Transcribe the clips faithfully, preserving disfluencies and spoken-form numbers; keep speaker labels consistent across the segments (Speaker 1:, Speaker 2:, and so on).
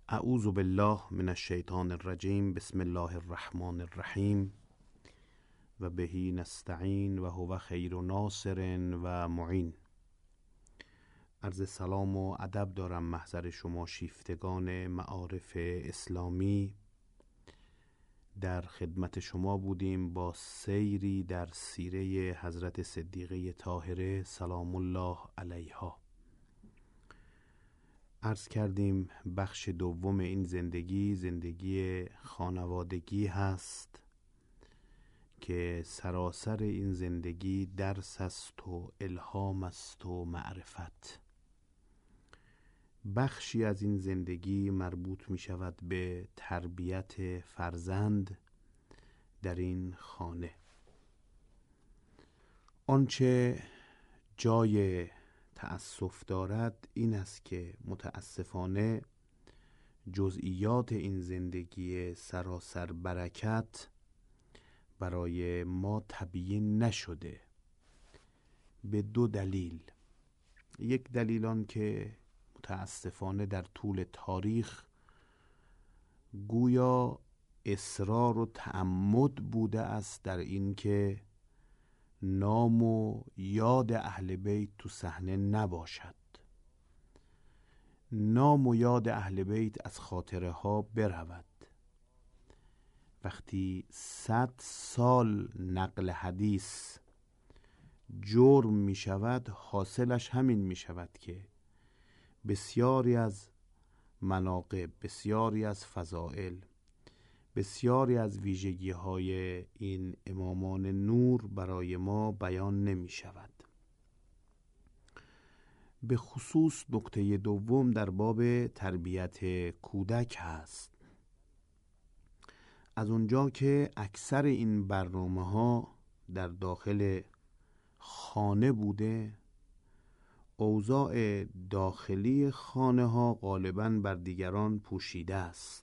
Speaker 1: اعوذ بالله من الشیطان الرجیم. بسم الله الرحمن الرحیم و بهی نستعین و هو خیر ناصر و معین. عرض سلام و ادب دارم محضر شما شیفتگان معارف اسلامی. در خدمت شما بودیم با سیری در سیره حضرت صدیقه طاهره سلام الله علیها. عرض کردیم بخش دوم این زندگی زندگی خانوادگی هست که سراسر این زندگی درس است و الهام است و معرفت. بخشی از این زندگی مربوط می شود به تربیت فرزند در این خانه. آنچه جای تأسف دارد این است که متاسفانه جزئیات این زندگی سراسر برکت برای ما تبیین نشده، به دو دلیل. یک دلیل آن که متاسفانه در طول تاریخ گویا اصرار و تعمد بوده است در این که نام و یاد اهل بیت تو صحنه نباشد. نام و یاد اهل بیت از خاطره ها برود. وقتی صد سال نقل حدیث جرم می شود، حاصلش همین می شود که بسیاری از مناقب، بسیاری از فضائل، بسیاری از ویژگی های این امامان نور برای ما بیان نمی شود. به خصوص نکته دوم در باب تربیت کودک هست. از اونجا که اکثر این برنامه ها در داخل خانه بوده، اوضاع داخلی خانه ها غالباً بر دیگران پوشیده است.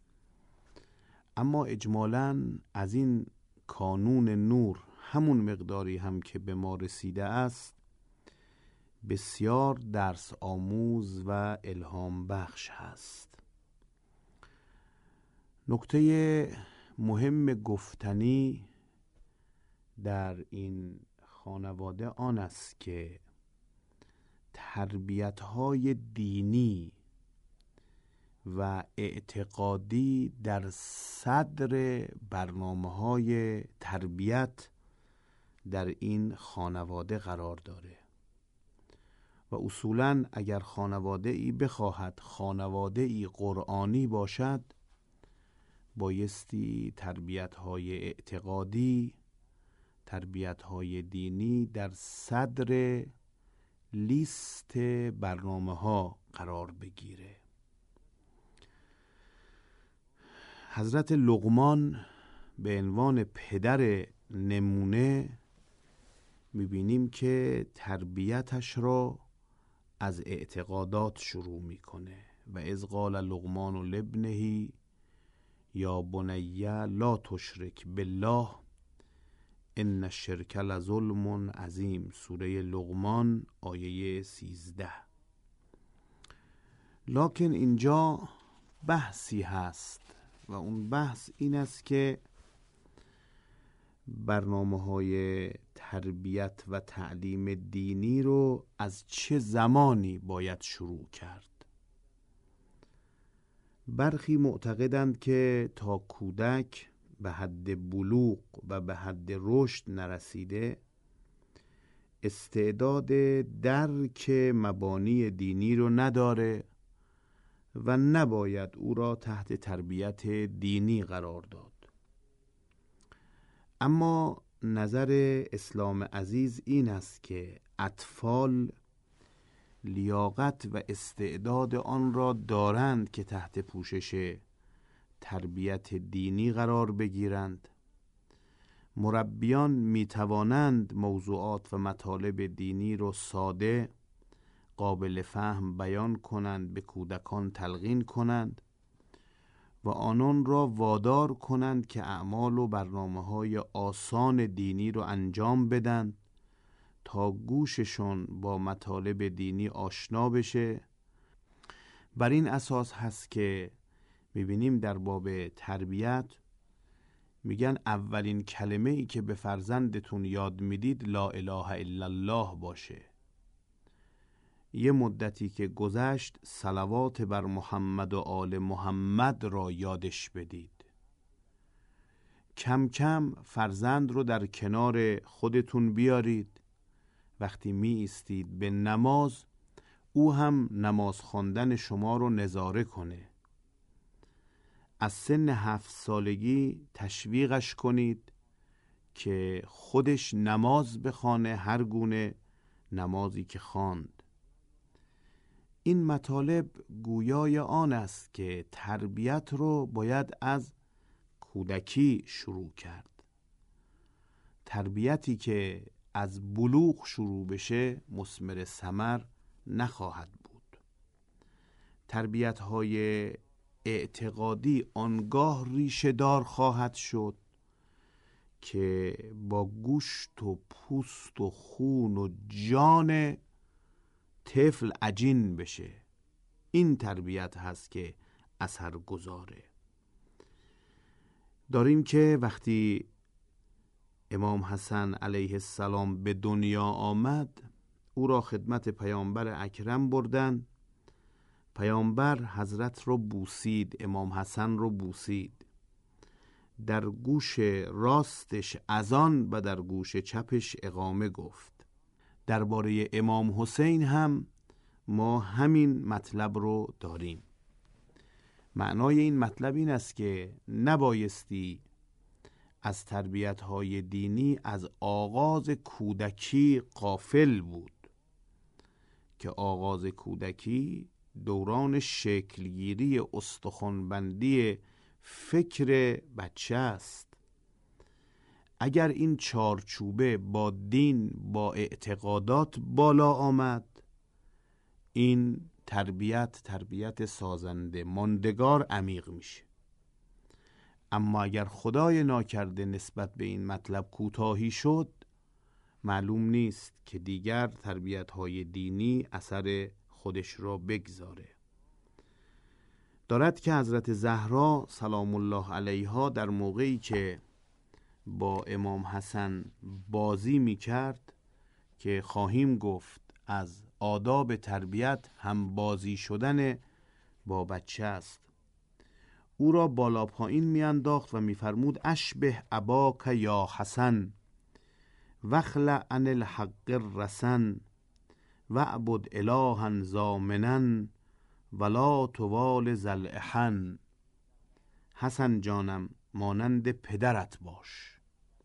Speaker 1: اما اجمالاً از این کانون نور همون مقداری هم که به ما رسیده است بسیار درس آموز و الهام بخش هست. نکته مهم گفتنی در این خانواده آن است که تربیت‌های دینی و اعتقادی در صدر برنامه‌های تربیت در این خانواده قرار داره و اصولاً اگر خانواده ای بخواهد خانواده ای قرآنی باشد، بایستی تربیت‌های اعتقادی، تربیت‌های دینی در صدر لیست برنامه‌ها قرار بگیره. حضرت لقمان به عنوان پدر نمونه می‌بینیم که تربیتش را از اعتقادات شروع می‌کنه. و اذ قال لقمان لابنه یا بنی لا تشرک بالله ان الشرک لظلم عظیم. سوره لقمان آیه سیزده. لکن اینجا بحثی هست و اون بحث این است که برنامه‌های تربیت و تعلیم دینی رو از چه زمانی باید شروع کرد. برخی معتقدند که تا کودک به حد بلوغ و به حد رشد نرسیده استعداد درک مبانی دینی رو نداره و نباید او را تحت تربیت دینی قرار داد. اما نظر اسلام عزیز این است که اطفال لیاقت و استعداد آن را دارند که تحت پوشش تربیت دینی قرار بگیرند. مربیان می توانند موضوعات و مطالب دینی را ساده، قابل فهم بیان کنند، به کودکان تلقین کنند و آنان را وادار کنند که اعمال و برنامه‌های آسان دینی را انجام بدن تا گوششون با مطالب دینی آشنا بشه بر این اساس هست که میبینیم در باب تربیت میگن اولین کلمه ای که به فرزندتون یاد میدید لا اله الا الله باشه. یه مدتی که گذشت صلوات بر محمد و آل محمد را یادش بدید. کم کم فرزند رو در کنار خودتون بیارید. وقتی می ایستید به نماز، او هم نماز خواندن شما رو نظاره کنه. از سن هفت سالگی تشویقش کنید که خودش نماز بخوانه، هر گونه نمازی که خواند. این مطالب گویای آن است که تربیت رو باید از کودکی شروع کرد. تربیتی که از بلوغ شروع بشه مثمر ثمر نخواهد بود. تربیت های اعتقادی آنگاه ریشه دار خواهد شد که با گوشت و پوست و خون و جان طفل عجین بشه. این تربیت هست که اثر گذاره. داریم که وقتی امام حسن علیه السلام به دنیا آمد، او را خدمت پیامبر اکرم بردن. پیامبر حضرت رو بوسید، امام حسن رو بوسید. در گوش راستش اذان و در گوش چپش اقامه گفت. درباره امام حسین هم ما همین مطلب رو داریم. معنای این مطلب این است که نبایستی از تربیت‌های دینی از آغاز کودکی غافل بود، که آغاز کودکی دوران شکلگیری استخوان‌بندی فکر بچه است. اگر این چارچوبه با دین، با اعتقادات بالا آمد، این تربیت تربیت سازنده، ماندگار، عمیق میشه. اما اگر خدای ناکرده نسبت به این مطلب کوتاهی شد، معلوم نیست که دیگر تربیت‌های دینی اثر خودش را بگذاره. دارد که حضرت زهرا سلام الله علیها در موقعی که با امام حسن بازی می کرد، که خواهیم گفت از آداب تربیت هم بازی شدن با بچه است، او را بالا پایین می انداخت و می فرمود اشبه اباک یا حسن وخلع عن الحق الرسن وعبد الها زامنا ولا توال ذل احن. حسن جانم مانند پدرت باش،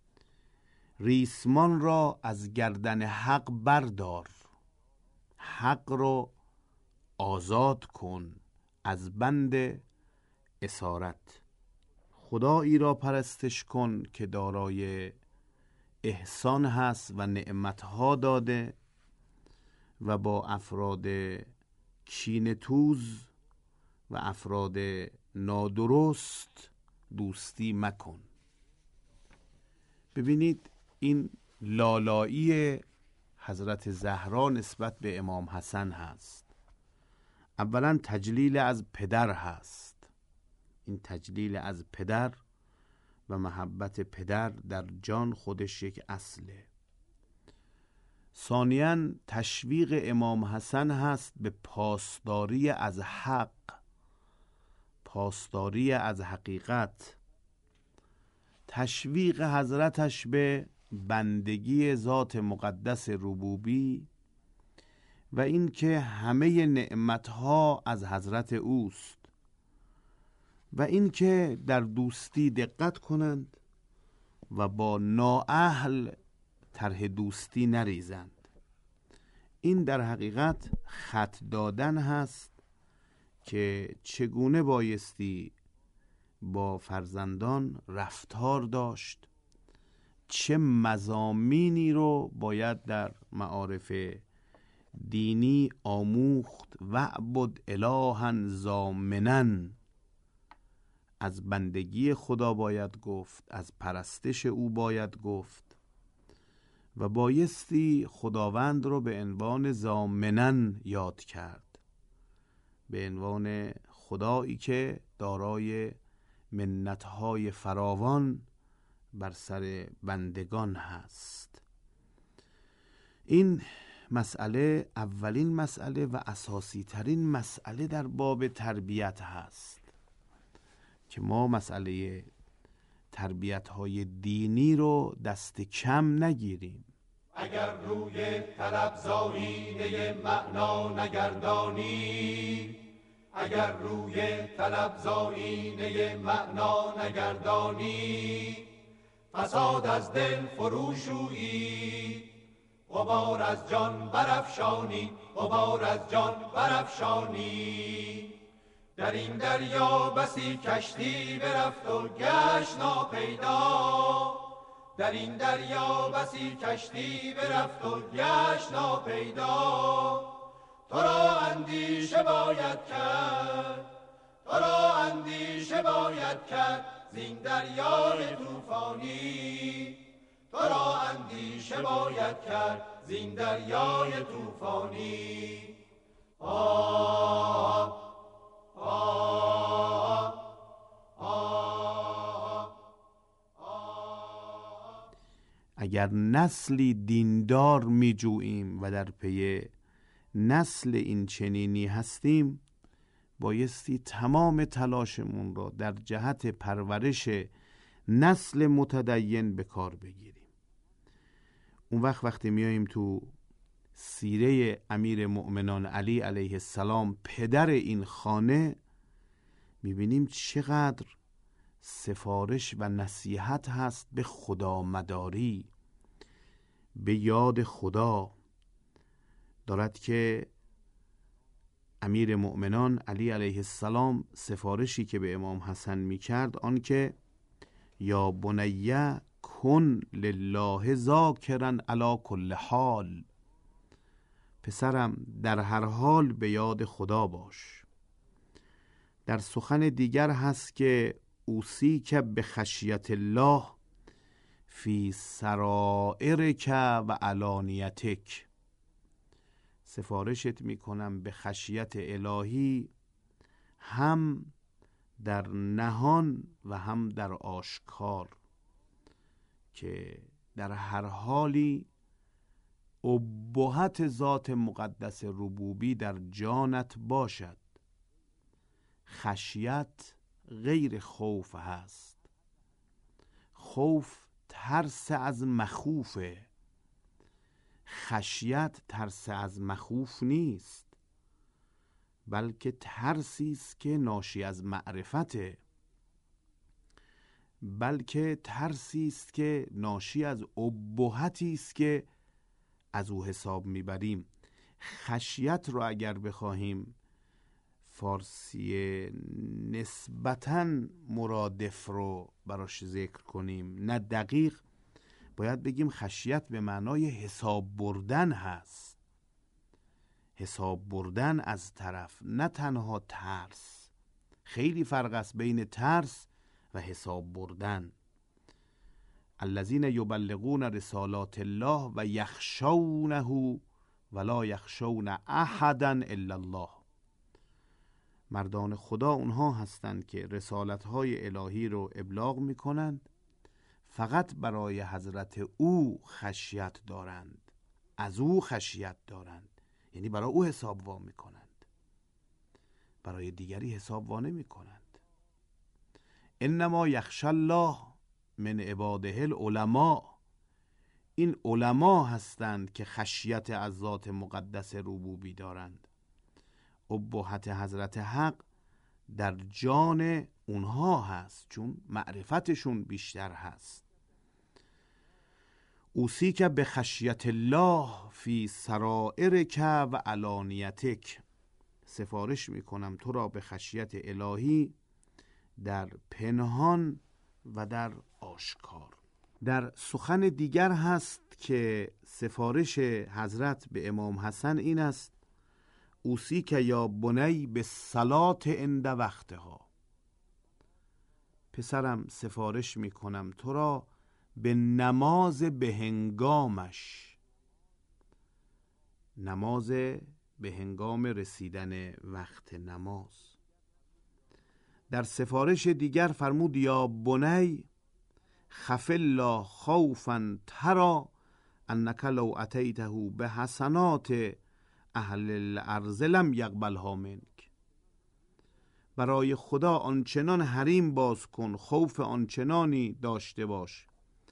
Speaker 1: ریسمان را از گردن حق بردار، حق را آزاد کن از بند اسارت. خدایی را پرستش کن که دارای احسان هست و نعمتها داده و با افراد کینه‌توز و افراد نادرست دوستی مکن. ببینید این لالایی حضرت زهرا نسبت به امام حسن هست. اولا تجلیل از پدر هست. این تجلیل از پدر و محبت پدر در جان خودش یک اصله. ثانیاً تشویق امام حسن هست به پاسداری از حق، پاسداری از حقیقت، تشویق حضرتش به بندگی ذات مقدس ربوبی و این که همه نعمتها از حضرت اوست و این که در دوستی دقت کنند و با نااهل طرح دوستی نریزند. این در حقیقت خط دادن هست که چگونه بایستی با فرزندان رفتار داشت، چه مضامینی رو باید در معارف دینی آموخت. وعبد الها ضامنا، از بندگی خدا باید گفت، از پرستش او باید گفت و بایستی خداوند رو به عنوان ضامنا یاد کرد. به عنوان خدایی که دارای منتهای فراوان بر سر بندگان هست. این مسئله اولین مسئله و اساسی ترین مسئله در باب تربیت هست که ما مسئله تربیت های دینی رو دست کم نگیریم.
Speaker 2: اگر روی طلب زاینه معنا نگردانی، اگر روی طلب زاینه معنا نگردانی، فساد از دل فروشویی، غبار از جان برافشانی، غبار از جان برافشانی. در این دریا بسی کشتی برفت و گشت ناپیدا، در این دریا بسی کشتی برفت و گشت ناپیدا. تو را اندیشه باید کرد، تو را اندیشه باید کرد زین دریای طوفانی، تو را اندیشه باید کرد زین دریای طوفانی. آه آه آه آه.
Speaker 1: اگر نسلی دیندار می جوییم و در پی نسل این چنینی هستیم، بایستی تمام تلاشمون را در جهت پرورش نسل متدین به کار بگیریم. اون وقت وقتی میاییم تو سیره امیر مؤمنان علی علیه السلام، پدر این خانه، میبینیم چقدر سفارش و نصیحت هست به خدا مداری، به یاد خدا. دارد که امیر مؤمنان علی علیه السلام سفارشی که به امام حسن میکرد آن که یا بنیه کن لله ذاکرا علی کل حال، پسرم در هر حال به یاد خدا باش. در سخن دیگر هست که اوصیک به خشیت الله فی سرائرک و علانیتک، سفارشت میکنم به خشیت الهی هم در نهان و هم در آشکار، که در هر حالی ابهت ذات مقدس ربوبی در جانت باشد. خشیت غیر خوف هست. خوف ترس از مخوفه، خشیت ترس از مخوف نیست، بلکه ترسی است که ناشی از معرفته، بلکه ترسی است که ناشی از ابهتی است که از او حساب میبریم. خشیت رو اگر بخواهیم فارسی نسبتاً مرادف رو براش ذکر کنیم، نه دقیق، باید بگیم خشیت به معنای حساب بردن هست. حساب بردن از طرف، نه تنها ترس. خیلی فرق است بین ترس و حساب بردن. الذین یبلغون رسالات الله و یخشونه ولا یخشون احدا الا الله. مردان خدا اونها هستند که رسالت‌های الهی رو ابلاغ می‌کنند، فقط برای حضرت او خشیت دارند، از او خشیت دارند، یعنی برای او حساب وا می‌کنند، برای دیگری حساب وا نمی‌کنند. انما یخشی الله من عباده العلماء. این علما هستند که خشیت از ذات مقدس ربوبی دارند. ابهت حضرت حق در جان اونها هست، چون معرفتشون بیشتر هست. اوصیک به خشیت الله فی سرائرک و علانیتک، سفارش میکنم تو را به خشیت الهی در پنهان و در آشکار. در سخن دیگر هست که سفارش حضرت به امام حسن این است: اوصیک یا بنی به صلات عند وقتها، پسرم سفارش میکنم تو را به نماز به هنگامش. نماز به هنگام رسیدن وقت نماز. در سفارش دیگر فرمود یا بنی خف الله خوفا ترا انک لو اتیته به حسنات اهل الارض لم یقبلها منک. برای خدا آنچنان حریم باز کن، خوف آنچنانی داشته باش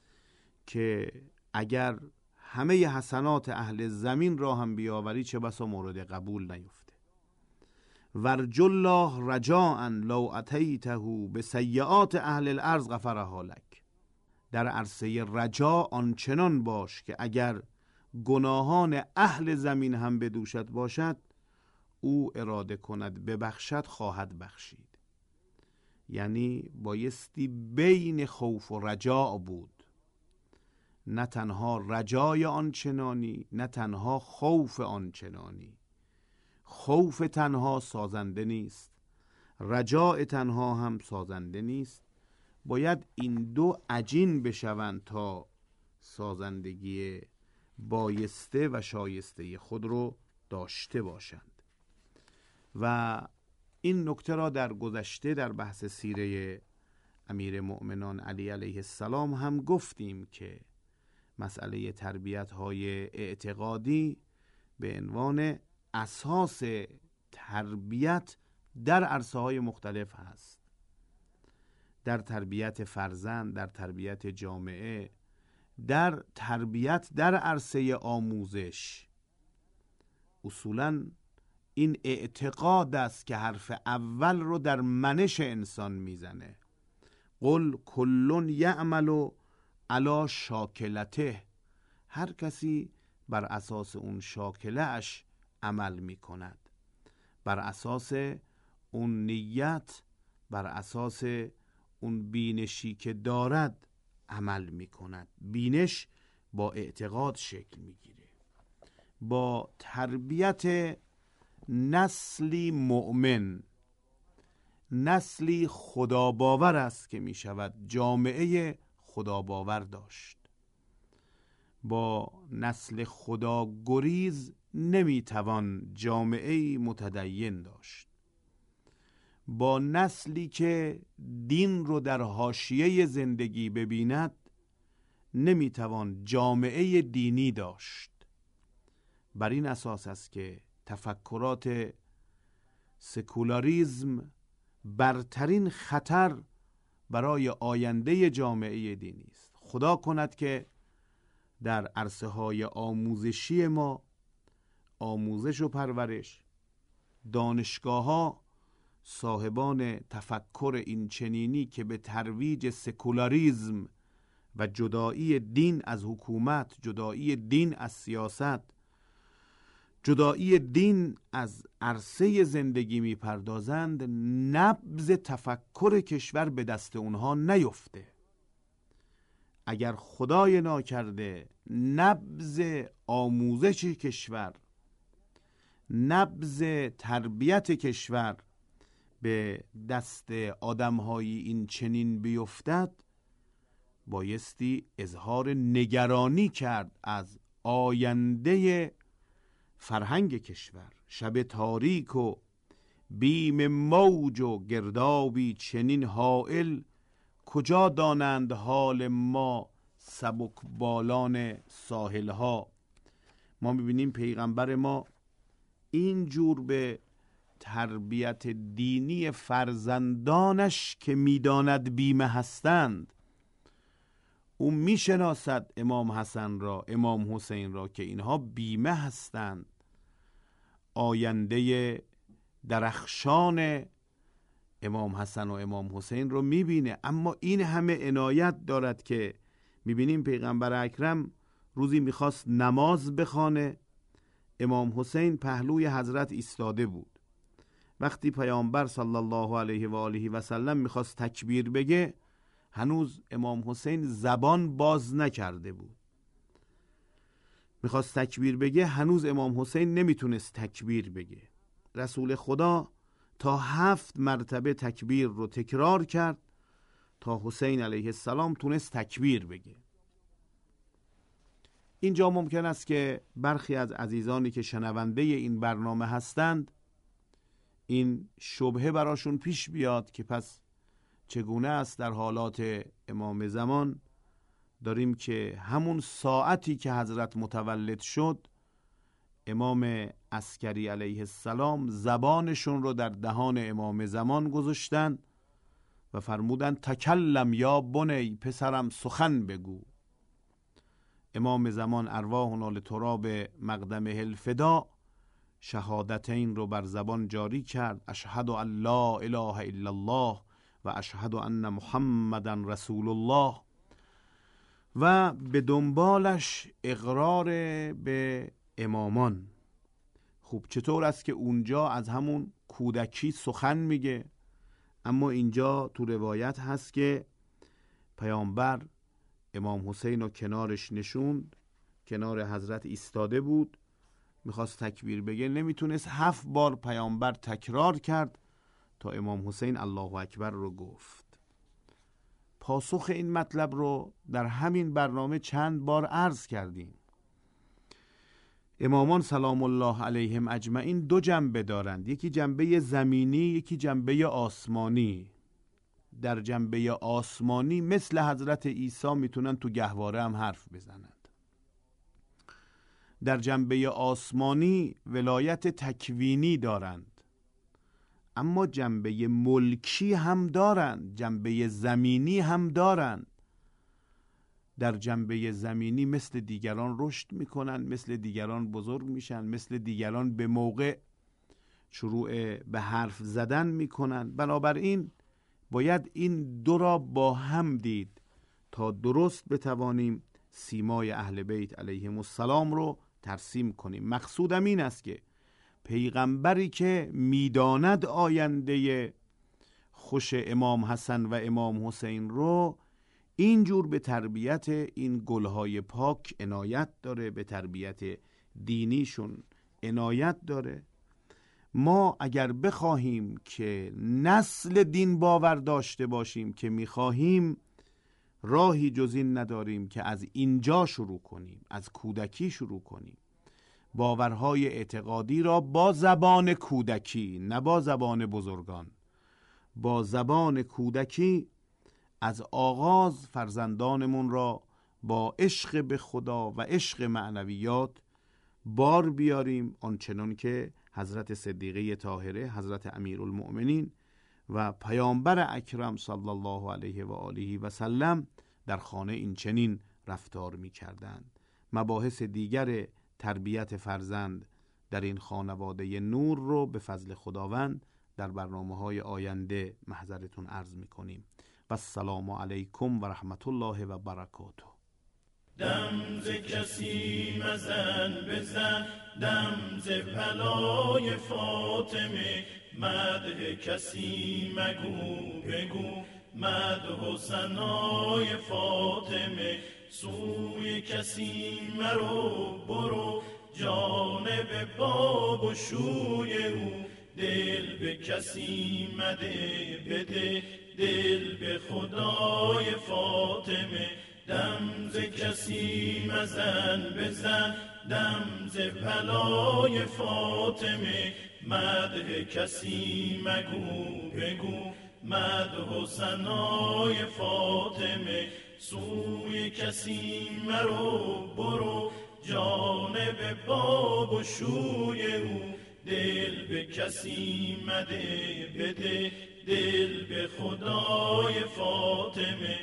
Speaker 1: که اگر همه حسنات اهل زمین را هم بیاوری چه بسا مورد قبول نیفته. ورج الله رجاء لو اتیته به سیئات اهل الارض غفرها لک. در عرصه رجا آنچنان باش که اگر گناهان اهل زمین هم بدوشت باشد او اراده کند ببخشد خواهد بخشید. یعنی بایستی بین خوف و رجا بود، نه تنها رجای آنچنانی نه تنها خوف آنچنانی. خوف تنها سازنده نیست، رجاء تنها هم سازنده نیست، باید این دو عجین بشوند تا سازندگی بایسته و شایسته خود رو داشته باشند. و این نکته را در گذشته در بحث سیره امیر مؤمنان علی علیه السلام هم گفتیم که مسئله تربیت های اعتقادی به عنوان اساس تربیت در عرصه های مختلف هست. در تربیت فرزند، در تربیت جامعه، در تربیت در عرصه آموزش. اصولاً این اعتقاد است که حرف اول رو در منش انسان میزنه. قل کلون یعمل علی شاکلته. هر کسی بر اساس اون شاکله اش عمل میکند، بر اساس اون نیت، بر اساس اون بینشی که دارد عمل میکند. بینش با اعتقاد شکل میگیره. با تربیت نسلی مؤمن، نسلی خدا باور است که می شود جامعه خدا باور داشت. با نسل خدا گریز نمی توان جامعه متدین داشت. با نسلی که دین رو در حاشیه زندگی ببیند نمی توان جامعه دینی داشت. بر این اساس است که تفکرات سکولاریزم برترین خطر برای آینده جامعه دینی است. خدا کند که در عرصه های آموزشی ما، آموزش و پرورش، دانشگاه ها صاحبان تفکر این چنینی که به ترویج سکولاریزم و جدایی دین از حکومت، جدایی دین از سیاست، جدایی دین از عرصه زندگی میپردازند، نبض تفکر کشور به دست اونها نیفته. اگر خدای ناکرده نبض آموزش کشور، نبض تربیت کشور به دست آدم‌های این چنین بیفتد، بایستی اظهار نگرانی کرد از آینده فرهنگ کشور. شب تاریک و بیم موج و گردابی چنین حائل، کجا دانند حال ما سبک بالان ساحل ها. ما میبینیم پیغمبر ما اینجور به تربیت دینی فرزندانش که میداند بیمه هستند، او میشناسد امام حسن را، امام حسین را که اینها بیمه هستند، آینده درخشان امام حسن و امام حسین رو میبینه. اما این همه عنایت دارد که میبینیم پیغمبر اکرم روزی میخواست نماز بخوانه، امام حسین پهلوی حضرت ایستاده بود. وقتی پیامبر صلی الله علیه و آله و سلم میخواست تکبیر بگه، هنوز امام حسین زبان باز نکرده بود. میخواست تکبیر بگه، هنوز امام حسین نمیتونست تکبیر بگه. رسول خدا تا هفت مرتبه تکبیر رو تکرار کرد تا حسین علیه السلام تونست تکبیر بگه. اینجا ممکن است که برخی از عزیزانی که شنونده این برنامه هستند این شبهه براشون پیش بیاد که پس چگونه است در حالات امام زمان داریم که همون ساعتی که حضرت متولد شد امام عسکری علیه السلام زبانشون رو در دهان امام زمان گذاشتن و فرمودن تکلم یا بنی، پسرم سخن بگو. امام زمان ارواحنا لتراب مقدمه الفدا شهادتین رو بر زبان جاری کرد، اشهد ان لا اله الا الله و اشهد ان محمدا رسول الله، و به دنبالش اقرار به امامان. خوب چطور است که اونجا از همون کودکی سخن میگه، اما اینجا تو روایت هست که پیامبر امام حسین رو کنارش نشوند، کنار حضرت ایستاده بود، میخواست تکبیر بگه، نمیتونست، هفت بار پیامبر تکرار کرد تا امام حسین الله اکبر رو گفت. پاسخ این مطلب رو در همین برنامه چند بار عرض کردیم. امامان سلام الله علیهم اجمعین دو جنبه دارند، یکی جنبه زمینی، یکی جنبه آسمانی. در جنبه آسمانی مثل حضرت عیسی میتونن تو گهواره هم حرف بزنند. در جنبه آسمانی ولایت تکوینی دارند، اما جنبه ملکی هم دارند، جنبه زمینی هم دارند. در جنبه زمینی مثل دیگران رشد میکنن، مثل دیگران بزرگ میشن، مثل دیگران به موقع شروع به حرف زدن میکنن. بنابراین باید این دو را با هم دید تا درست بتوانیم سیمای اهل بیت علیهم السلام رو ترسیم کنیم. مقصودم این است که پیغمبری که میداند آینده خوش امام حسن و امام حسین رو اینجور به تربیت این گلهای پاک عنایت داره، به تربیت دینیشون عنایت داره. ما اگر بخواهیم که نسل دین باور داشته باشیم که میخواهیم، راهی جز این نداریم که از اینجا شروع کنیم، از کودکی شروع کنیم. باورهای اعتقادی را با زبان کودکی، نه با زبان بزرگان، با زبان کودکی از آغاز فرزندانمون را با عشق به خدا و عشق معنویات بار بیاریم، آنچنان که حضرت صدیقه طاهره، حضرت امیرالمؤمنین و پیامبر اکرم صلی الله علیه و آله و سلم در خانه این چنین رفتار می کردند. مباحث دیگر تربیت فرزند در این خانواده نور رو به فضل خداوند در برنامه‌های آینده محضرتون عرض می کنیم. و السلام علیکم و رحمت الله و برکاته.
Speaker 3: دم ز کسی مزن بزن، دم ز بلای فاطمه، مدح کسی مگو بگو، مدح و ثنای فاطمه. سوی کسی مرو برو، جانب باب و شوی او، دل به کسی مده بده، دل به خدای فاطمه. دم ز کسی مزن بزن، دم ز بلای فاطمه، مدح کسی مگو بگو، مدح و ثنای فاطمه. سوی کسی مرو برو، جانب باب و شوی او، دل به کسی مده بده، دل به خدای فاطمه.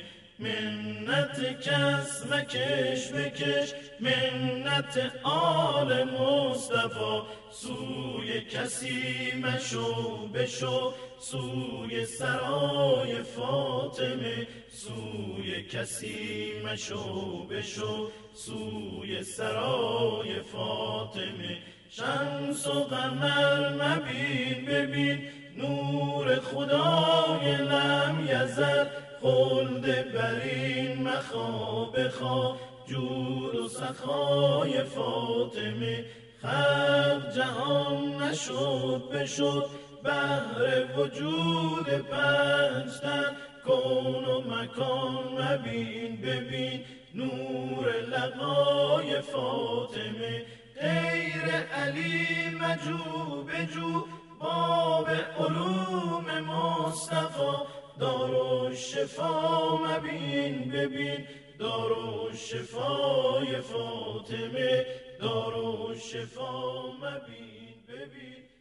Speaker 3: منت کس مکش بکش، منت آل مصطفی. سوی کسی مشو بشو، سوی سرای فاطمه. سوی کسی مشو بشو، سوی سرای فاطمه. شمس و قمر مبین ببین، نور خدای لم یزل. خلد برین مخوا بخوا، جود و سخای فاطمه. خلق جهان نشد بشد، بهر وجود پنج تن. کون و مکان مبین ببین، نور لقای فاطمه. غیر علی مجو بجو باب علوم مصطفی. دارالشفا مبین ببین دارالشفای فاطمه. دارالشفا مبین ببین